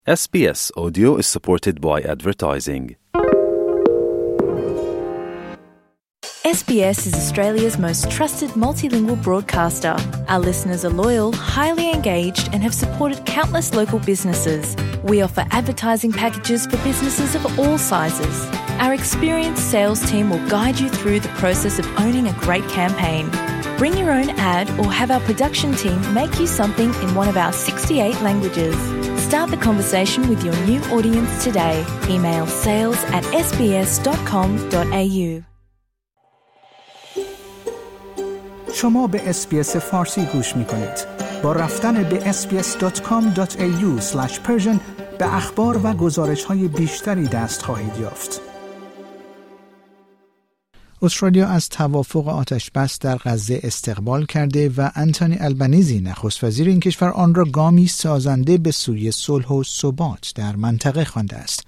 SBS Audio is supported by advertising. SBS is Australia's most trusted multilingual broadcaster. Our listeners are loyal, highly engaged, and have supported countless local businesses. We offer advertising packages for businesses of all sizes. Our experienced sales team will guide you through the process of owning a great campaign. Bring your own ad or have our production team make you something in one of our 68 languages. Start the conversation with your new audience today. Email sales@sbs.com.au. شما به اس‌بی‌اس فارسی گوش می‌کنید. با رفتن به sbs.com.au/persian به اخبار و گزارش‌های بیشتری دست خواهید یافت. استرالیا از توافق آتش‌بس در غزه استقبال کرده و آنتونی البنیزی نخست وزیر این کشور آن را گامی سازنده به سوی صلح و ثبات در منطقه خوانده است.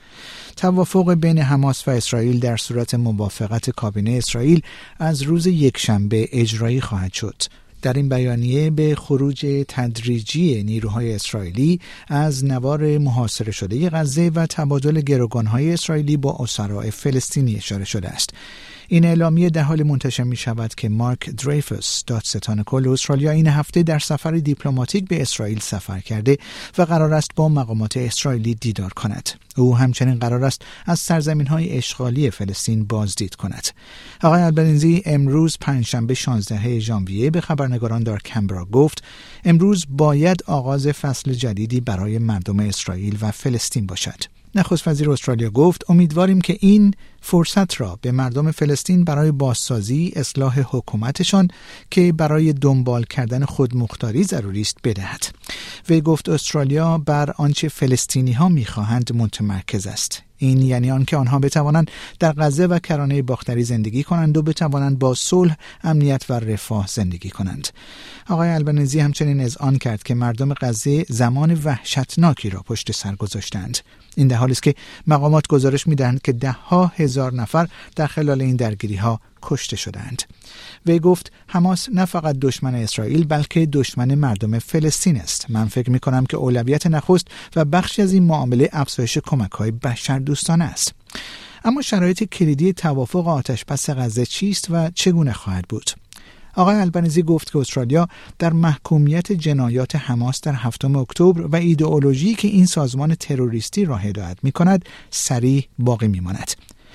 توافق بین حماس و اسرائیل در صورت موافقت کابینه اسرائیل از روز یکشنبه اجرایی خواهد شد. در این بیانیه به خروج تدریجی نیروهای اسرائیلی از نوار محاصره شده غزه و تبادل گروگان‌های اسرائیلی با اسرای فلسطینی اشاره شده است. این اعلامیه در حال منتشر می شود که مارک دریفوس دادستان کل استرالیا این هفته در سفر دیپلماتیک به اسرائیل سفر کرده و قرار است با مقامات اسرائیلی دیدار کند. او همچنین قرار است از سرزمین‌های اشغالی فلسطین بازدید کند. آقای البنیزی امروز پنجشنبه 16 ژانویه به خبرنگاران در کمبرا گفت امروز باید آغاز فصل جدیدی برای مردم اسرائیل و فلسطین باشد. نخست وزیر استرالیا گفت امیدواریم که این فرصت را به مردم فلسطین برای بازسازی اصلاح حکومتشان که برای دنبال کردن خودمختاری ضروری است بدهد. وی گفت استرالیا بر آنچه فلسطینی ها می‌خواهند متمرکز است. این یعنی آنکه آنها بتوانند در غزه و کرانه باختری زندگی کنند و بتوانند با صلح، امنیت و رفاه زندگی کنند. آقای البنیزی همچنین اذعان کرد که مردم غزه زمان وحشتناکی را پشت سر گذاشتند. این در حالی است که مقامات گزارش می‌دهند که ده‌ها هزار نفر در خلال این درگیری‌ها کشته شدند. وی گفت حماس نه فقط دشمن اسرائیل بلکه دشمن مردم فلسطین است. من فکر می‌کنم که اولویت نخست و بخشی از این معامله افزایش کمک‌های بشردوستانه است. اما شرایط کلیدی توافق آتش‌بس غزه چیست و چگونه خواهد بود؟ آقای البنیزی گفت که استرالیا در محکومیت جنایات حماس در 7 اکتبر و ایدئولوژی که این سازمان تروریستی را هدایت می‌کند صریح باقی می‌ماند.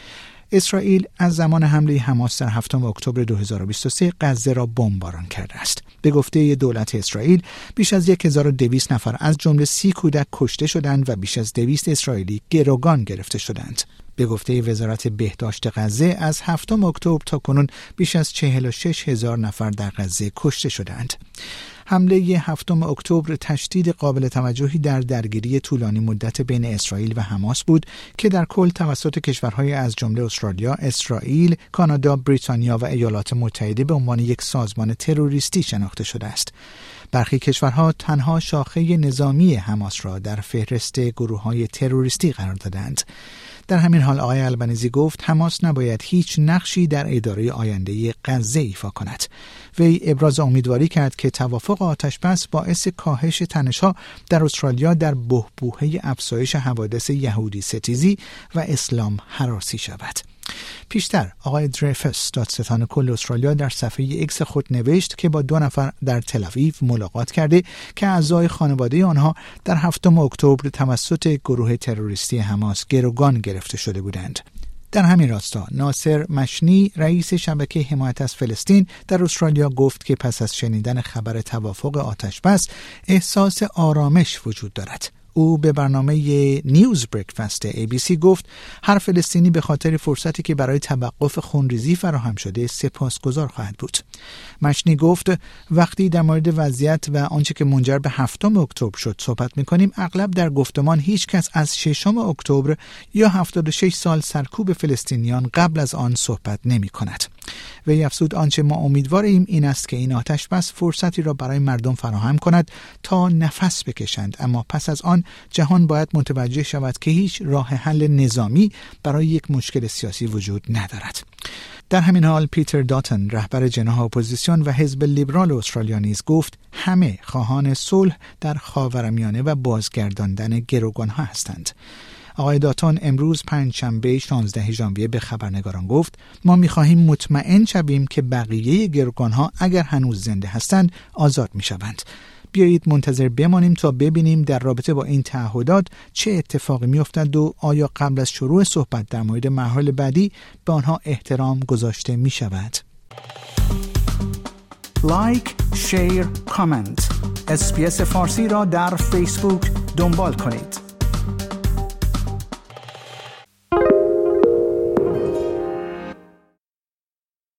اسرائیل از زمان حمله حماس در 7 اکتبر 2023 غزه را بمباران کرده است. به گفته دولت اسرائیل بیش از 1200 نفر از جمله 30 کودک کشته شدند و بیش از 200 اسرائیلی گروگان گرفته شدند. به گفته وزارت بهداشت غزه از 7 اکتبر تا کنون بیش از 46,000 نفر در غزه کشته شدند. حمله 7 اکتبر تشدید قابل توجهی در درگیری طولانی مدت بین اسرائیل و حماس بود که در کل توسط کشورهای از جمله استرالیا، اسرائیل، کانادا، بریتانیا و ایالات متحده به عنوان یک سازمان تروریستی شناخته شده است. برخی کشورها تنها شاخه نظامی حماس را در فهرست گروه‌های تروریستی قرار دادند. در همین حال آقای البنیزی گفت حماس نباید هیچ نقشی در اداره آینده غزه ایفا کند. وی ابراز امیدواری کرد که توافق آتش‌بس باعث کاهش تنش‌ها در استرالیا در بحبوحه افزایش حوادث یهودی ستیزی و اسلام هراسی شود. پیشتر آقای دریفوس دادستان کل استرالیا در صفحه ایکس خود نوشت که با 2 نفر در تل‌آویو ملاقات کرده که اعضای خانواده آنها در 7 اکتبر توسط گروه تروریستی حماس گروگان گرفته شده بودند. در همین راستا ناصر مشنی رئیس شبکه حمایت از فلسطین در استرالیا گفت که پس از شنیدن خبر توافق آتش‌بس احساس آرامش وجود دارد. او به برنامه نیوز بریکفست ABC گفت هر فلسطینی به خاطر فرصتی که برای توقف خونریزی فراهم شده سپاسگزار خواهد بود. مشنی گفت وقتی در مورد وضعیت و آنچه که منجر به 7 اکتبر شد صحبت می‌کنیم اغلب در گفتمان هیچ کس از 6 اکتبر یا 76 سال سرکوب فلسطینیان قبل از آن صحبت نمی‌کند. وی افزود آنچه ما امیدواریم این است که این آتش‌بس فرصتی را برای مردم فراهم کند تا نفس بکشند، اما پس از آن جهان باید متوجه شود که هیچ راه حل نظامی برای یک مشکل سیاسی وجود ندارد. در همین حال پیتر داتن رهبر جناح اپوزیسیون و حزب لیبرال استرالیا نیز گفت همه خواهان صلح در خاورمیانه و بازگرداندن گروگان‌ها هستند. آقای داتون امروز پنجشنبه 16 ژانویه به خبرنگاران گفت ما می‌خواهیم مطمئن شویم که بقیه گروگان‌ها اگر هنوز زنده هستند آزاد می‌شوند. بیایید منتظر بمانیم تا ببینیم در رابطه با این تعهدات چه اتفاقی می‌افتد و آیا قبل از شروع صحبت در مورد مرحله بعدی به آنها احترام گذاشته می‌شود. لایک، شیر، کامنت. اس‌بی‌اس فارسی را در فیسبوک دنبال کنید.